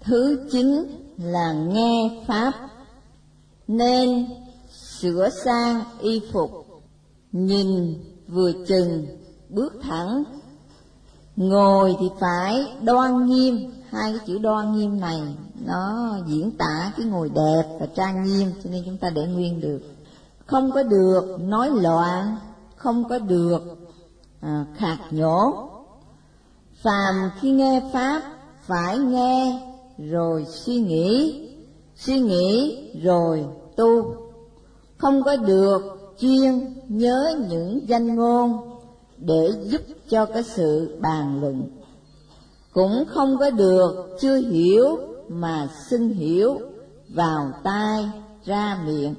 Thứ 9 là nghe pháp, nên sửa sang y phục, nhìn vừa chừng, bước thẳng. Ngồi thì phải đoan nghiêm. Hai cái chữ đoan nghiêm này nó diễn tả cái ngồi đẹp và trang nghiêm, cho nên chúng ta để nguyên được. Không có được nói loạn, không có được khạc nhổ. Phàm khi nghe pháp phải nghe rồi suy nghĩ rồi tu. Không có được chuyên nhớ những danh ngôn để giúp cho cái sự bàn luận. Cũng không có được chưa hiểu mà xin hiểu vào tai ra miệng.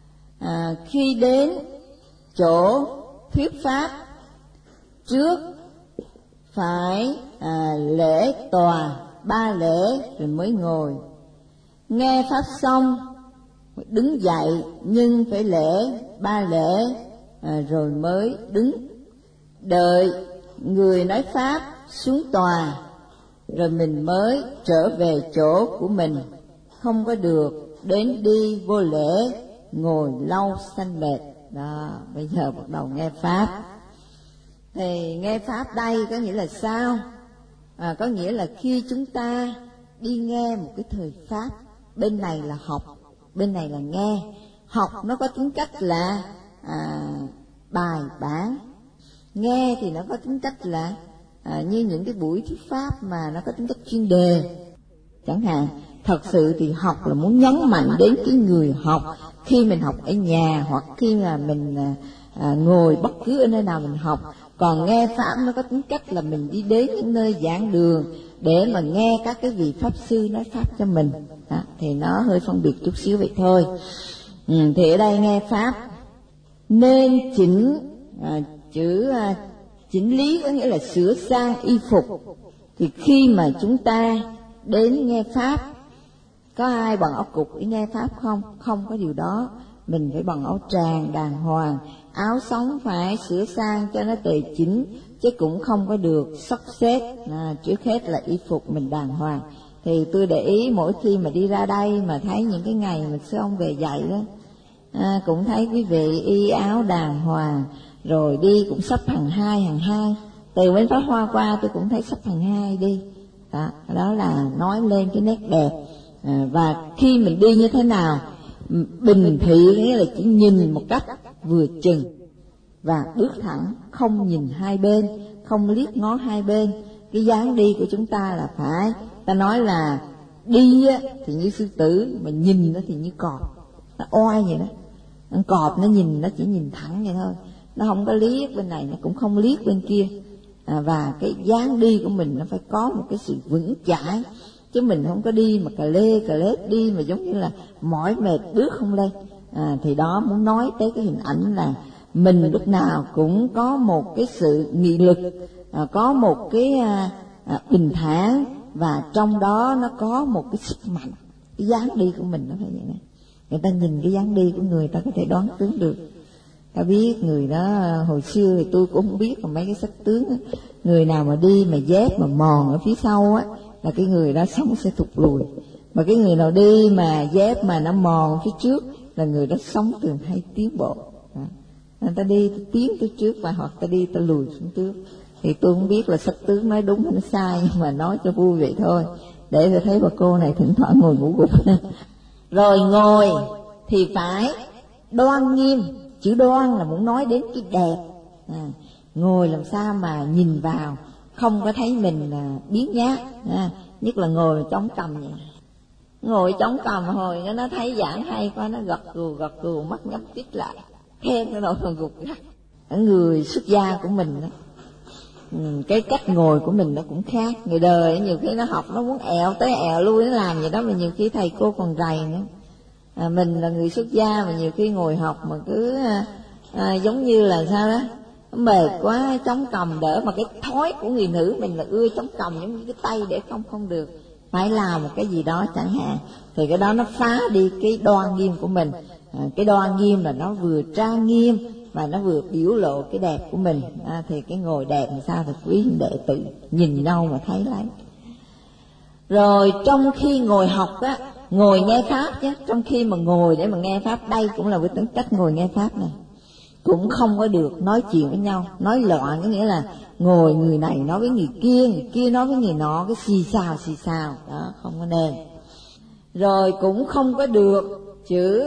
Khi đến chỗ thuyết pháp, trước phải lễ tòa 3 lễ rồi mới ngồi. Nghe pháp xong đứng dậy, nhưng phải lễ 3 lễ rồi mới đứng. Đợi người nói pháp xuống tòa rồi mình mới trở về chỗ của mình. Không có được đến đi vô lễ, ngồi lâu sanh mệt. Đó, bây giờ bắt đầu nghe pháp. Thì nghe pháp đây có nghĩa là sao? Có nghĩa là khi chúng ta đi nghe một cái thời pháp, bên này là học, bên này là nghe. Học nó có tính cách là bài bản, nghe thì nó có tính cách là như những cái buổi thuyết pháp mà nó có tính cách chuyên đề chẳng hạn. Thật sự thì học là muốn nhấn mạnh đến cái người học, khi mình học ở nhà hoặc khi mà mình ngồi bất cứ ở nơi nào mình học. Còn nghe pháp nó có tính cách là mình đi đến những nơi giảng đường để mà nghe các cái vị pháp sư nói pháp cho mình. Thì nó hơi phân biệt chút xíu vậy thôi. Thì ở đây nghe pháp nên chỉnh lý có nghĩa là sửa sang y phục. Thì khi mà chúng ta đến nghe pháp, có ai bằng áo cục để nghe pháp không? Không có điều đó. Mình phải bằng áo tràng đàng hoàng, áo sống phải sửa sang cho nó tề chỉnh, chứ cũng không có được sắp xếp. Trước hết là y phục mình đàng hoàng. Thì tôi để ý mỗi khi mà đi ra đây mà thấy những cái ngày mà sư ông về dạy đó, cũng thấy quý vị y áo đàng hoàng, rồi đi cũng sắp hàng hai. Từ Bến Pháp Hoa qua tôi cũng thấy sắp hàng 2 đi. Đó là nói lên cái nét đẹp. Và khi mình đi như thế nào, bình thị nghĩa là chỉ nhìn một cách vừa chừng và bước thẳng, không nhìn hai bên, không liếc ngó hai bên. Cái dáng đi của chúng ta là phải, ta nói là đi thì như sư tử, mà nhìn nó thì như cọp, nó oai vậy đó. Con cọp nó nhìn, nó chỉ nhìn thẳng vậy thôi, nó không có liếc bên này, nó cũng không liếc bên kia. Và cái dáng đi của mình nó phải có một cái sự vững chãi, chứ mình không có đi mà cà lết đi mà giống như là mỏi mệt bước không lên. Thì đó muốn nói tới cái hình ảnh là mình lúc nào cũng có một cái sự nghị lực, có một cái bình thản, và trong đó nó có một cái sức mạnh. Cái dáng đi của mình nó phải vậy này. Người ta nhìn cái dáng đi của người ta có thể đoán tướng được. Ta biết người đó hồi xưa thì tôi cũng không biết, mà mấy cái sách tướng á, người nào mà đi mà dép mà mòn ở phía sau á là cái người đó sống sẽ thụt lùi, mà cái người nào đi mà dép mà nó mòn phía trước là người đó sống thường hay tiến bộ. Người ta đi tiến tới trước và hoặc ta đi ta lùi xuống trước. Thì tôi không biết là sách tướng nói đúng hay nó sai, nhưng mà nói cho vui vậy thôi, để tôi thấy bà cô này thỉnh thoảng ngồi ngủ gục. Rồi ngồi thì phải đoan nghiêm. Chữ đoan là muốn nói đến cái đẹp. Ngồi làm sao mà nhìn vào không có thấy mình biến nhát. Nhất là ngồi chống cằm vậy. Ngồi chống cằm hồi nó thấy giảng hay quá, nó gật gù mắt nhắm tít lại, khen nó rồi gục gắt. Ở người xuất gia của mình đó, cái cách ngồi của mình nó cũng khác. Người đời nhiều khi nó học nó muốn ẹo tới ẹo lui, nó làm vậy đó mà nhiều khi thầy cô còn rầy nữa. Mình là người xuất gia mà nhiều khi ngồi học mà cứ giống như là sao đó, mệt quá chống cằm đỡ. Mà cái thói của người nữ mình là ưa chống cằm, giống như cái tay để không được, phải làm một cái gì đó chẳng hạn. Thì cái đó nó phá đi cái đoan nghiêm của mình. Cái đoan nghiêm là nó vừa trang nghiêm và nó vừa biểu lộ cái đẹp của mình. Thì cái ngồi đẹp làm sao thì quý đệ tự nhìn đâu mà thấy lấy. Rồi trong khi ngồi học á, ngồi nghe pháp nhé, trong khi mà ngồi để mà nghe pháp, đây cũng là cái tính cách ngồi nghe pháp này, cũng không có được nói chuyện với nhau, nói loạn, có nghĩa là ngồi người này nói với người kia nói với người nọ, cái xì xào đó, không có nên. Rồi cũng không có được chữ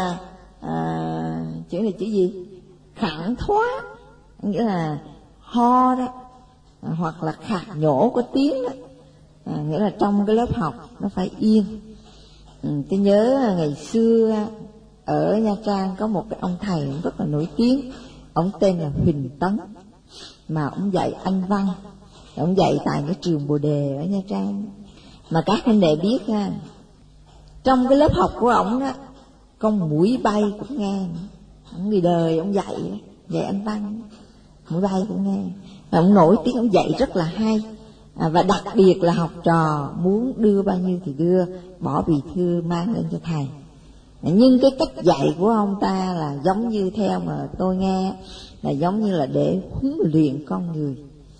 chữ này chữ gì, khẳng thoát, nghĩa là ho đó, hoặc là khạc nhổ có tiếng đó, nghĩa là trong cái lớp học nó phải yên. Tôi nhớ ngày xưa ở Nha Trang có một cái ông thầy rất là nổi tiếng, ông tên là Huỳnh Tấn, mà ông dạy Anh văn, ông dạy tại cái trường Bồ Đề ở Nha Trang. Mà các anh đệ biết ha, trong cái lớp học của ông đó, con muỗi bay cũng nghe. Ông người đời ông dạy Anh văn, muỗi bay cũng nghe. Và ông nổi tiếng, ông dạy rất là hay. Và đặc biệt là học trò muốn đưa bao nhiêu thì đưa, bỏ bì thư mang lên cho thầy. Nhưng cái cách dạy của ông ta là giống như, theo mà tôi nghe, là giống như là để huấn luyện con người.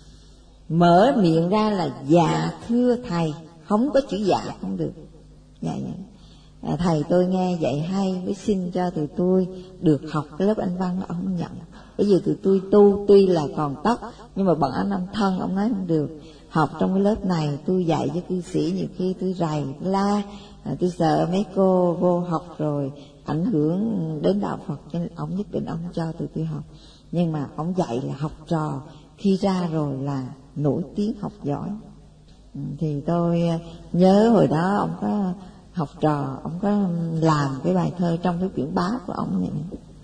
Mở miệng ra là dạ thưa thầy, không có chữ dạ không được. Dạ. Thầy tôi nghe dạy hay, mới xin cho tụi tôi được học cái lớp Anh văn, ông không nhận. Bây giờ tụi tôi tu tuy là còn tóc, nhưng mà bằng anh âm thân, ông nói không được. Học trong cái lớp này tôi dạy cho cư sĩ, nhiều khi tôi rầy, tôi la, tôi sợ mấy cô vô học rồi ảnh hưởng đến đạo Phật, cho nên ông nhất định ông cho tụi tôi học. Nhưng mà ông dạy là học trò khi ra rồi là nổi tiếng học giỏi. Thì tôi nhớ hồi đó ông có học trò, ông có làm cái bài thơ trong cái quyển báo của ông này: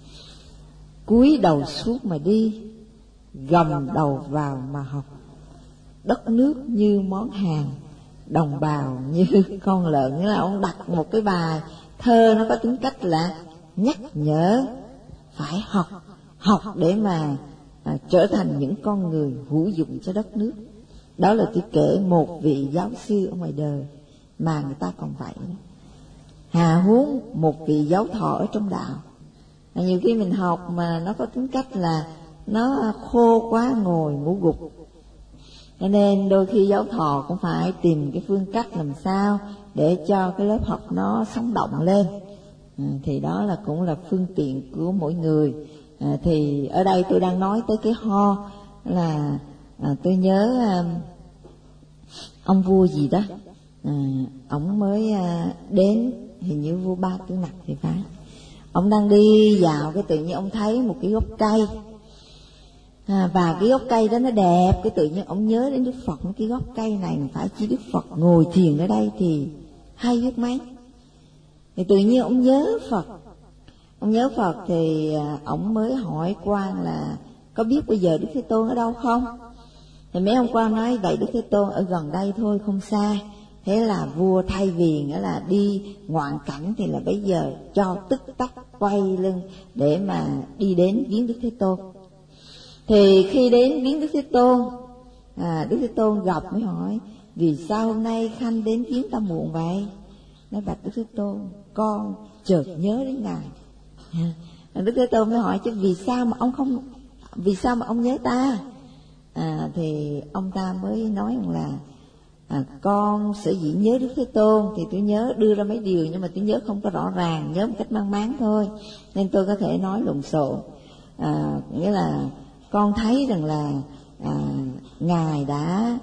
cúi đầu suốt mà đi, gầm đầu vào mà học, đất nước như món hàng, đồng bào như con lợn. Nghĩa là ông đặt một cái bài thơ nó có tính cách là nhắc nhở phải học để mà trở thành những con người hữu dụng cho đất nước. Đó là tôi kể một vị giáo sư ở ngoài đời mà người ta còn vậy đó. Hà huống một vị giáo thọ ở trong đạo. Nhiều khi mình học mà nó có tính cách là nó khô quá, ngồi ngủ gục. Cho nên đôi khi giáo thọ cũng phải tìm cái phương cách làm sao để cho cái lớp học nó sống động lên. Thì đó là cũng là phương tiện của mỗi người. Thì ở đây tôi đang nói tới cái ho là tôi nhớ ông vua gì đó, ông mới đến, hình như vua Ba Tư Nặc thì phải. Ông đang đi dạo, cái tự nhiên ông thấy một cái gốc cây, và cái gốc cây đó nó đẹp. Cái tự nhiên ông nhớ đến Đức Phật, cái gốc cây này phải chi Đức Phật ngồi thiền ở đây thì hay biết mấy. Thì tự nhiên ông nhớ Phật. Ông nhớ Phật thì ông mới hỏi quan là có biết bây giờ Đức Thế Tôn ở đâu không? Thì mấy ông quan nói vậy Đức Thế Tôn ở gần đây thôi, không xa. Thế là vua thay vì nghĩa là đi ngoạn cảnh thì là bây giờ cho tức tắc quay lưng để mà đi đến viếng Đức Thế Tôn. Thì khi đến viếng Đức Thế Tôn, Đức Thế Tôn gặp mới hỏi: vì sao hôm nay Khanh đến viếng ta muộn vậy? Nói: bạch Đức Thế Tôn, con chợt nhớ đến Ngài. Đức Thế Tôn mới hỏi: chứ vì sao mà ông nhớ ta? Thì ông ta mới nói rằng là con sở dĩ nhớ Đức Thế Tôn thì tôi nhớ đưa ra mấy điều, nhưng mà tôi nhớ không có rõ ràng, nhớ một cách mang máng thôi, nên tôi có thể nói lộn xộn. Nghĩa là con thấy rằng là Ngài đã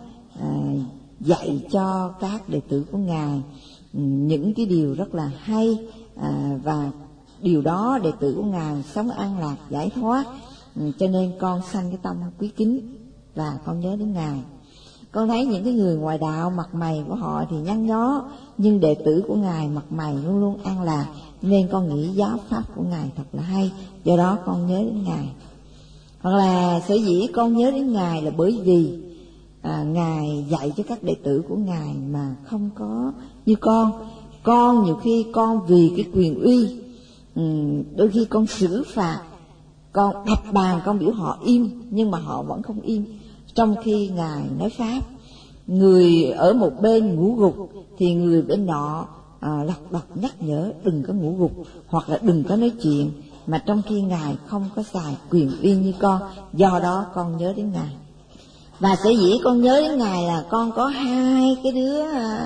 dạy cho các đệ tử của Ngài những cái điều rất là hay, và điều đó đệ tử của Ngài sống an lạc giải thoát, cho nên con sanh cái tâm quý kính và con nhớ đến Ngài. Con thấy những cái người ngoài đạo mặt mày của họ thì nhăn nhó, nhưng đệ tử của Ngài mặt mày luôn luôn an lạc, nên con nghĩ giáo pháp của Ngài thật là hay, do đó con nhớ đến Ngài. Hoặc là sở dĩ con nhớ đến Ngài là bởi vì Ngài dạy cho các đệ tử của Ngài mà không có như con nhiều khi con vì cái quyền uy, đôi khi con xử phạt, con đập bàn, con biểu họ im, nhưng mà họ vẫn không im. Trong khi Ngài nói pháp, người ở một bên ngủ gục thì người bên nọ lật đật nhắc nhở đừng có ngủ gục, hoặc là đừng có nói chuyện, mà trong khi Ngài không có xài quyền uy như con, do đó con nhớ đến Ngài. Và sở dĩ con nhớ đến Ngài là con có hai cái đứa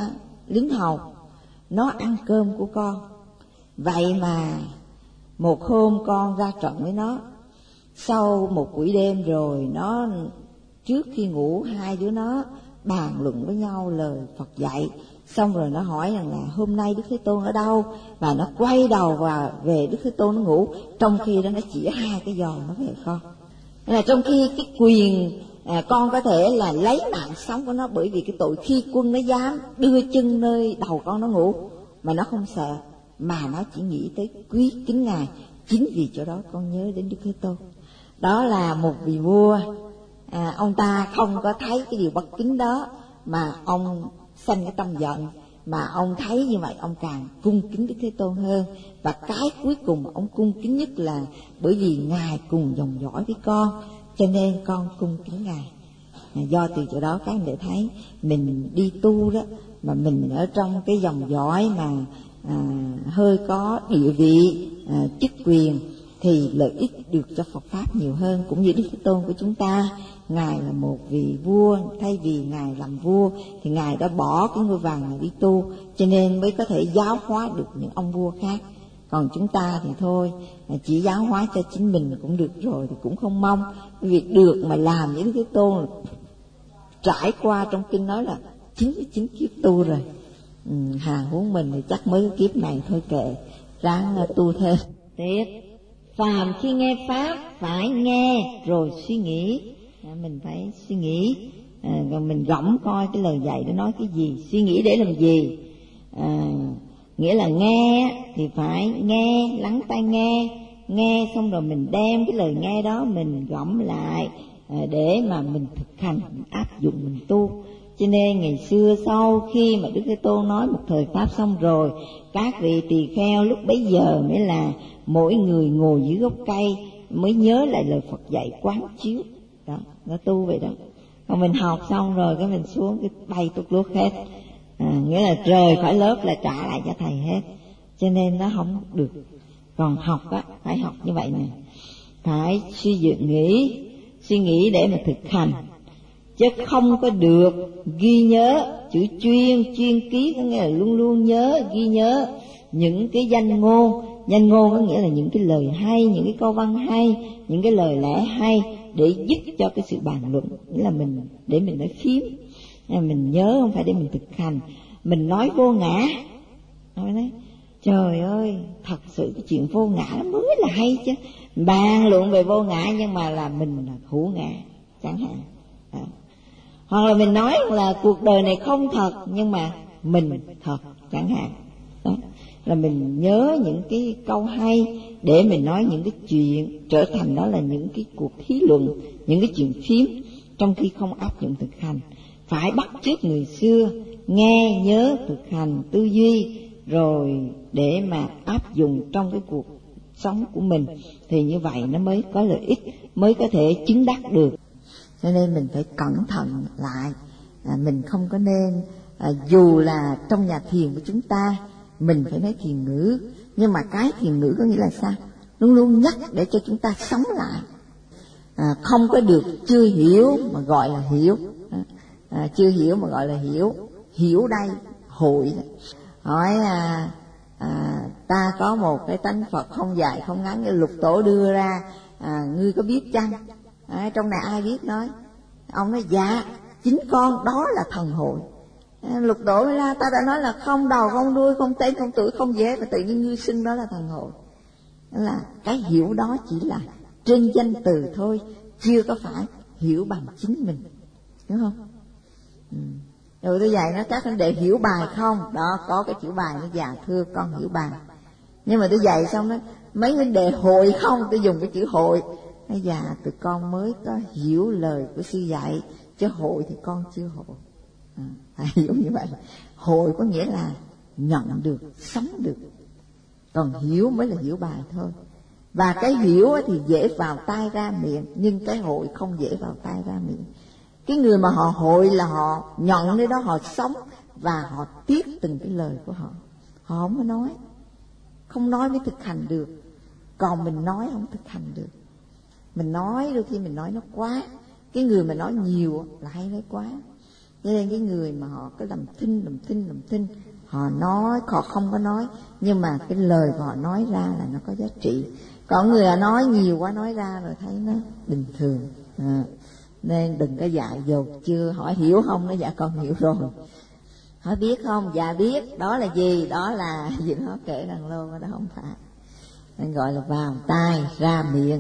lính hầu, nó ăn cơm của con. Vậy mà một hôm con ra trận với nó, sau một buổi đêm rồi, nó trước khi ngủ hai đứa nó bàn luận với nhau lời Phật dạy. Xong rồi nó hỏi rằng là hôm nay Đức Thế Tôn ở đâu, và nó quay đầu và về Đức Thế Tôn nó ngủ. Trong khi đó nó chỉ hai cái giò nó về con. Là trong khi cái quyền con có thể là lấy mạng sống của nó, bởi vì cái tội khi quân nó dám đưa chân nơi đầu con nó ngủ mà nó không sợ, mà nó chỉ nghĩ tới quý kính Ngài. Chính vì chỗ đó con nhớ đến Đức Thế Tôn. Đó là một vị vua, ông ta không có thấy cái điều bất kính đó mà ông sanh cái tâm giận, mà ông thấy như vậy ông càng cung kính Đức Thế Tôn hơn. Và cái cuối cùng ông cung kính nhất là bởi vì Ngài cùng dòng dõi với con, cho nên con cung kính Ngài. Do từ chỗ đó các anh để thấy mình đi tu đó, mà mình ở trong cái dòng dõi mà hơi có địa vị, chức quyền, thì lợi ích được cho Phật Pháp nhiều hơn. Cũng như Đức Thế Tôn của chúng ta, Ngài là một vị vua, thay vì Ngài làm vua thì Ngài đã bỏ cái ngôi vàng này đi tu, cho nên mới có thể giáo hóa được những ông vua khác. Còn chúng ta thì thôi, chỉ giáo hóa cho chính mình cũng được rồi, thì cũng không mong việc được mà làm với Đức Thế Tôn. Trải qua trong kinh nói là 99 kiếp tu rồi, hàng huống mình thì chắc mới cái kiếp này thôi, kệ, ráng tu thêm. Tiếp, phàm khi nghe Pháp phải nghe rồi suy nghĩ. Mình phải suy nghĩ, rồi mình gẫm coi cái lời dạy đó nói cái gì, suy nghĩ để làm gì. Nghĩa là nghe thì phải nghe, lắng tai nghe xong rồi mình đem cái lời nghe đó mình gẫm lại, để mà mình thực hành, mình áp dụng, mình tu. Cho nên ngày xưa sau khi mà Đức Thế Tôn nói một thời Pháp xong rồi, các vị tỳ kheo lúc bấy giờ mới là mỗi người ngồi dưới gốc cây mới nhớ lại lời Phật dạy, quán chiếu. Đó, nó tu vậy đó. Còn mình học xong rồi cái mình xuống cái bay tút lút hết, nghĩa là rời khỏi lớp là trả lại cho thầy hết, cho nên nó không được. Còn học á, phải học như vậy nè, phải suy nghĩ để mà thực hành, chứ không có được ghi nhớ. Chữ chuyên ký có nghĩa là luôn luôn nhớ, ghi nhớ những cái danh ngôn có nghĩa là những cái lời hay, những cái câu văn hay, những cái lời lẽ hay để giúp cho cái sự bàn luận. Nghĩa là mình để mình nói phím, mình nhớ, không phải để mình thực hành. Mình nói vô ngã, nói đấy, trời ơi, thật sự cái chuyện vô ngã nó mới là hay chứ. Bàn luận về vô ngã nhưng mà là mình là hữu ngã chẳng hạn. Hoặc là mình nói là cuộc đời này không thật nhưng mà mình thật chẳng hạn. Đó là mình nhớ những cái câu hay để mình nói những cái chuyện trở thành đó là những cái cuộc thí luận, những cái chuyện phím, trong khi không áp dụng thực hành. Phải bắt chước người xưa, nghe, nhớ, thực hành, tư duy, rồi để mà áp dụng trong cái cuộc sống của mình, thì như vậy nó mới có lợi ích, mới có thể chứng đắc được. Cho nên mình phải cẩn thận lại, mình không có nên, dù là trong nhà thiền của chúng ta mình phải nói thiền ngữ, nhưng mà cái thiền ngữ có nghĩa là sao? Luôn luôn nhắc để cho chúng ta sống lại, không có được chưa hiểu mà gọi là hiểu, chưa hiểu mà gọi là hiểu. Hiểu đây hội hỏi ta có một cái tánh Phật không dài không ngắn, như Lục Tổ đưa ra, ngươi có biết chăng? Trong này ai biết nói? Ông nói dạ, chính con đó là thần hội. Lục Tổ mới la, ta đã nói là không đầu không đuôi, không tên không tuổi không gì hết, mà tự nhiên ngươi xưng đó là thần hội. Đó là cái hiểu đó chỉ là trên danh từ thôi, chưa có phải hiểu bằng chính mình, đúng không? Rồi tôi dạy nó các anh đệ hiểu bài không? Đó, có cái chữ bài nó dạ thưa con hiểu bài. Nhưng mà tôi dạy xong đó, mấy huynh đệ hội không? Tôi dùng cái chữ hội. Nói dạ tụi con mới có hiểu lời của sư dạy, chứ hội thì con chưa hội. Phải hiểu như vậy. Hội có nghĩa là nhận được, sống được, còn hiểu mới là hiểu bài thôi. Và cái hiểu thì dễ vào tai ra miệng, nhưng cái hội không dễ vào tai ra miệng. Cái người mà họ hội là họ nhận nơi đó, họ sống và họ tiếp từng cái lời của họ. Họ không có nói, không nói mới thực hành được. Còn mình nói không thực hành được. Mình nói đôi khi mình nói nó quá, cái người mà nói nhiều là hay nói quá. Cho nên cái người mà họ cứ làm thinh, họ nói, họ không có nói, nhưng mà cái lời của họ nói ra là nó có giá trị. Còn người họ nói nhiều quá, nói ra rồi thấy nó bình thường. Nên đừng có dạy dột chưa, hỏi hiểu không, nó dạ con hiểu rồi. Hỏi biết không, dạ biết. Đó là gì? Đó là gì nó kể đằng lô, đó không phải. Nên gọi là vào tai ra miệng.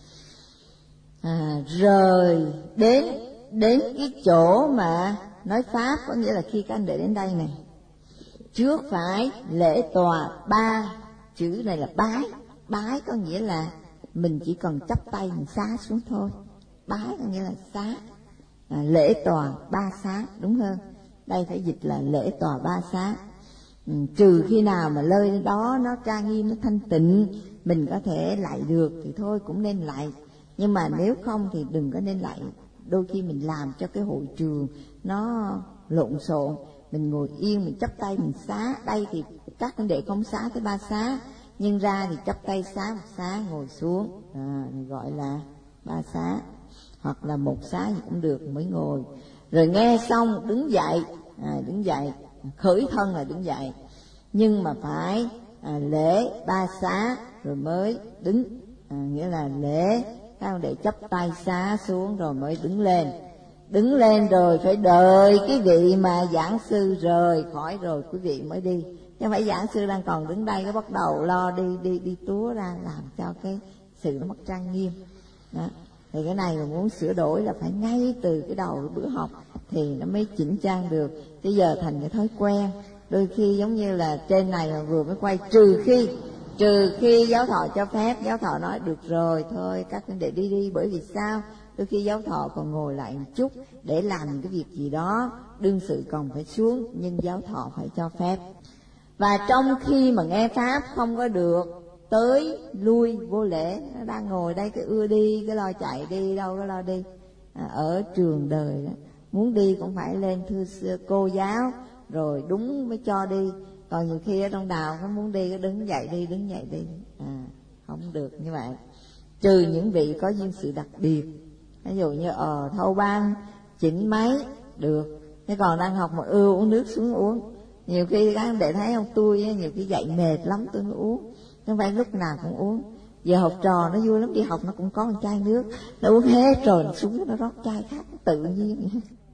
Rồi đến cái chỗ mà nói pháp, có nghĩa là khi các anh đệ đến đây này, trước phải lễ tòa 3 chữ này là bái. Bái có nghĩa là mình chỉ cần chắp tay mình xá xuống thôi. Bái có nghĩa là xá. Lễ tòa 3 xá đúng hơn. Đây phải dịch là lễ tòa 3 xá. Trừ khi nào mà nơi đó nó trang nghiêm, nó thanh tịnh, mình có thể lại được thì thôi cũng nên lại. Nhưng mà nếu không thì đừng có nên lại. Đôi khi mình làm cho cái hội trường nó lộn xộn, mình ngồi yên, mình chắp tay mình xá. Đây thì các anh đệ không xá tới 3 xá, nhưng ra thì chắp tay xá một xá, ngồi xuống, gọi là 3 xá. Hoặc là 1 xá gì cũng được, mới ngồi. Rồi nghe xong đứng dậy, đứng dậy, khởi thân là đứng dậy. Nhưng mà phải lễ 3 xá rồi mới đứng, nghĩa là lễ các ông để chắp tay xá xuống rồi mới đứng lên. Đứng lên rồi phải đợi cái vị mà giảng sư rời khỏi rồi quý vị mới đi. Chứ không phải giảng sư đang còn đứng đây cái bắt đầu lo đi túa ra, làm cho cái sự nó mất trang nghiêm. Đó. Thì cái này mà muốn sửa đổi là phải ngay từ cái đầu cái bữa học thì nó mới chỉnh trang được. Bây giờ thành cái thói quen, đôi khi giống như là trên này mà vừa mới quay, trừ khi giáo thọ cho phép, giáo thọ nói được rồi thôi các huynh đệ đi. Bởi vì sao? Đôi khi giáo thọ còn ngồi lại một chút để làm cái việc gì đó, đương sự còn phải xuống, nhưng giáo thọ phải cho phép. Và trong khi mà nghe pháp không có được tới lui vô lễ, nó đang ngồi đây cái ưa đi, cái lo chạy đi, đâu có lo đi. Ở trường đời đó, muốn đi cũng phải lên thưa cô giáo rồi đúng mới cho đi. Còn nhiều khi ở trong đạo nó muốn đi, cái đứng dậy đi, không được như vậy. Trừ những vị có duyên sự đặc biệt, ví dụ như thâu ban chỉnh máy được. Thế còn đang học mà uống nước xuống uống. Nhiều khi các anh đệ thấy không, tôi nhiều khi dậy mệt lắm tôi mới uống, không phải lúc nào cũng uống. Giờ học trò nó vui lắm, đi học nó cũng có một chai nước, nó uống hết rồi nó xuống nó rót chai khác tự nhiên.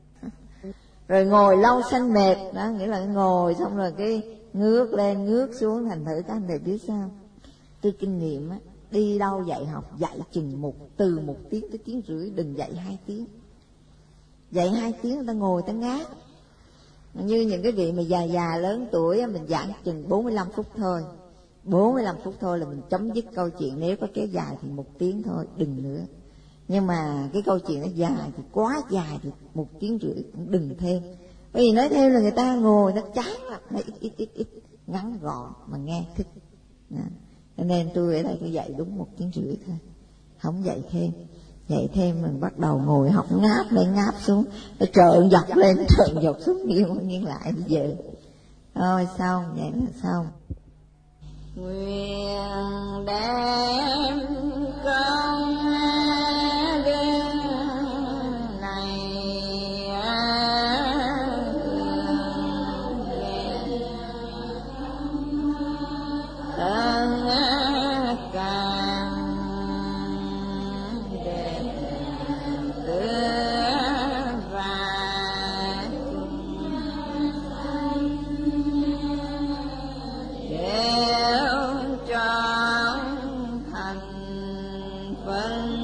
Rồi ngồi lâu sanh mệt, đó nghĩa là ngồi xong rồi cái ngước lên ngước xuống. Thành thử các anh đệ biết sao, tôi kinh nghiệm á, đi đâu dạy học dạy chừng từ 1 tiếng tới 1 tiếng rưỡi, đừng dạy 2 tiếng. Dạy 2 tiếng người ta ngồi người ta ngáp. Như những cái vị mà già lớn tuổi mình giảng chừng 45 phút thôi. 45 phút thôi là mình chấm dứt câu chuyện. Nếu có kéo dài thì 1 tiếng thôi, đừng nữa. Nhưng mà cái câu chuyện nó dài thì quá dài thì 1 tiếng rưỡi cũng đừng thêm. Bởi vì nói thêm là người ta ngồi nó chán lắm, nó ít ngắn gọn mà nghe thích. Cho nên tôi ở đây tôi dạy đúng 1 tiếng rưỡi thôi, không dạy thêm. Dạy thêm mình bắt đầu ngồi học ngáp lên ngáp xuống, nó trợn dọc lên trợn dọc xuống, nghiêng lại bây giờ. Thôi xong, vậy là xong. Nguyện đem công này vâng